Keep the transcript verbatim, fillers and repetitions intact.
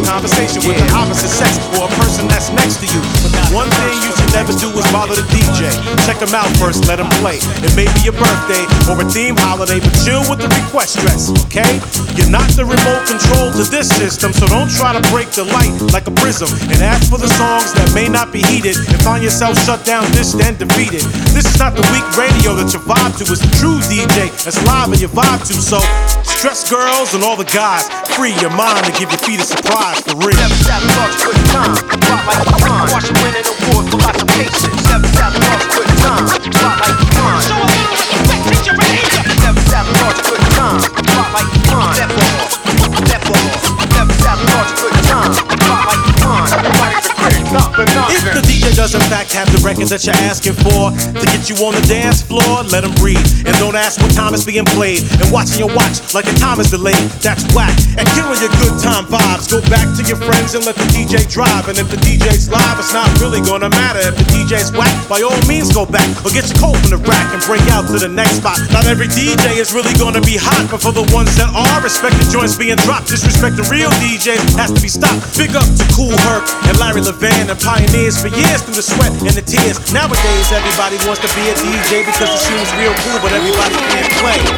conversation with the opposite sex or a person that's next to you. One thing you should never do is bother the D J. Check him out first, let him play. It may be your birthday or a theme holiday, but chill with the request dress, okay? You're not the remote control to this system, so don't try to break the light like a prism and ask for the songs that may not be heated and find yourself shut down, dished and defeated. This is not the weak radio that you vibe to, it's the true D J that's live and you vibe to. So stress girls and all the guys, free your mind and give your feet a surprise for real. Never sabotage a good time, rock like a pond. Watch you win an award for lots of patience. Never sabotage a good time, rock like a pond. Show a little respect, change your behavior. Never sabotage a good time, rock like a pond. Step off, step off. Never sabotage a good time, rock like a pond. Everybody's a critic, nothing, nothing. If the D J does in fact have the record that you're asking for to get you on the dance floor, let him breathe. And don't ask what time it's being played. And watching your watch like the time is delayed, that's whack. And killing your good time vibes, go back to your friends and let the D J drive. And if the D J's live, it's not really gonna matter. If the D J's whack, by all means go back or get your coat from the rack and break out to the next spot. Not every D J is really gonna be hot, but for the ones that are, respect the joints being dropped. Disrespect the real D Js has to be stopped. Big up to Kool Herc and Larry Levan and pioneers for years through the sweat and the tears. Nowadays everybody wants to be a D J because it seems real cool, but everybody can't play.